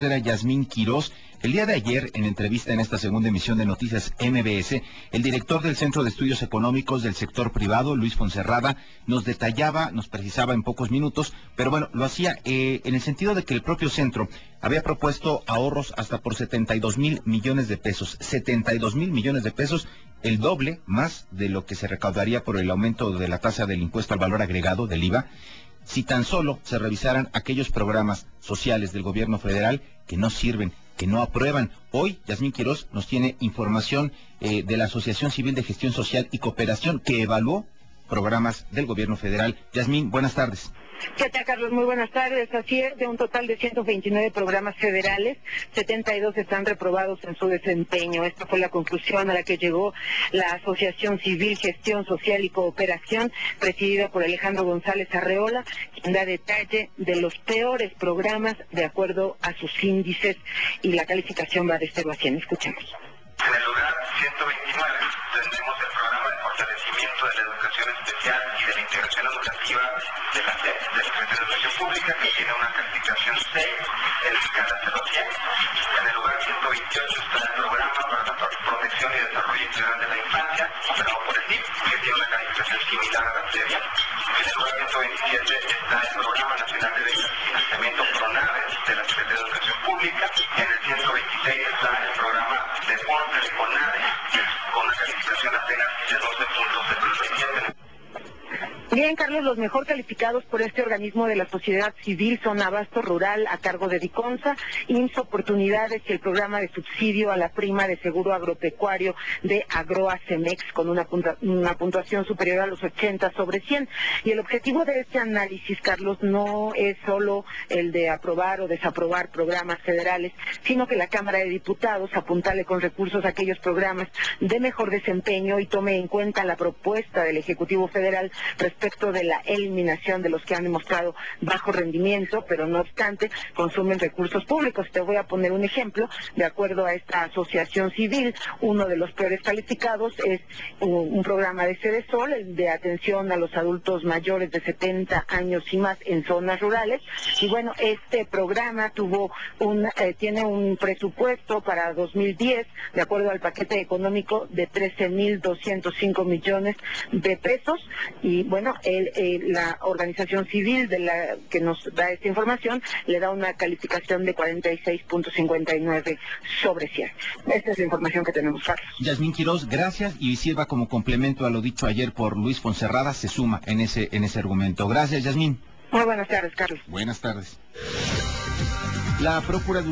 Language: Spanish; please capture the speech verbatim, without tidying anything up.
Era Yasmín Quirós. El día de ayer, en entrevista en esta segunda emisión de Noticias M B S, el director del Centro de Estudios Económicos del Sector Privado, Luis Fonserrada, nos detallaba, nos precisaba en pocos minutos, pero bueno, lo hacía eh, en el sentido de que el propio centro había propuesto ahorros hasta por setenta y dos mil millones de pesos. setenta y dos mil millones de pesos, el doble más de lo que se recaudaría por el aumento de la tasa del impuesto al valor agregado, del I V A, si tan solo se revisaran aquellos programas sociales del gobierno federal que no sirven, que no aprueban. Hoy, Yasmín Quirós nos tiene información eh, de la Asociación Civil de Gestión Social y Cooperación que evaluó programas del gobierno federal. Yasmín, buenas tardes. ¿Qué tal, Carlos? Muy buenas tardes. Así es, de un total de ciento veintinueve programas federales, setenta y dos están reprobados en su desempeño. Esta fue la conclusión a la que llegó la Asociación Civil, Gestión Social y Cooperación, presidida por Alejandro González Arreola, quien da detalle de los peores programas de acuerdo a sus índices, y la calificación va de cero a cien. Escuchemos. En el lugar ciento veintinueve tendremos el programa de fortalecimiento de la educación especial y de la integración educativa de la SEP, de la Secretaría de Educación Pública, que tiene una calificación seis en escala cero a cien. En el lugar ciento veintiocho está el programa para la protección y desarrollo integral de la infancia, operado por el D I F, que tiene una calificación similar a la previa. En el lugar ciento veintisiete está el Programa Nacional de Financiamiento PRONAVE de la Secretaría de Educación Pública. En el ciento veintiséis está el programa Deporte de CONADE, con una calificación apenas de doce punto setenta y siete. Bien, Carlos, los mejor calificados por este organismo de la sociedad civil son Abasto Rural, a cargo de Diconsa, I M S S Oportunidades y el programa de subsidio a la prima de seguro agropecuario de Agroa Cemex, con una, punta, una puntuación superior a los ochenta sobre cien. Y el objetivo de este análisis, Carlos, no es solo el de aprobar o desaprobar programas federales, sino que la Cámara de Diputados apuntale con recursos a aquellos programas de mejor desempeño y tome en cuenta la propuesta del Ejecutivo Federal respecto de la eliminación de los que han demostrado bajo rendimiento, pero no obstante consumen recursos públicos. Te voy a poner un ejemplo. De acuerdo a esta asociación civil, uno de los peores calificados es un, un programa de Cedesol, el de atención a los adultos mayores de setenta años y más en zonas rurales. Y bueno, este programa tuvo un eh, tiene un presupuesto para dos mil diez, de acuerdo al paquete económico, de trece mil doscientos cinco millones de pesos. Y bueno, el, el, la organización civil de la que nos da esta información le da una calificación de cuarenta y seis punto cincuenta y nueve sobre cien. Esta es la información que tenemos, Carlos. Yasmín Quirós, gracias, y sirva como complemento a lo dicho ayer por Luis Fonserrada, se suma en ese en ese argumento. Gracias, Yasmín. Muy buenas tardes, Carlos. Buenas tardes. La Procuraduría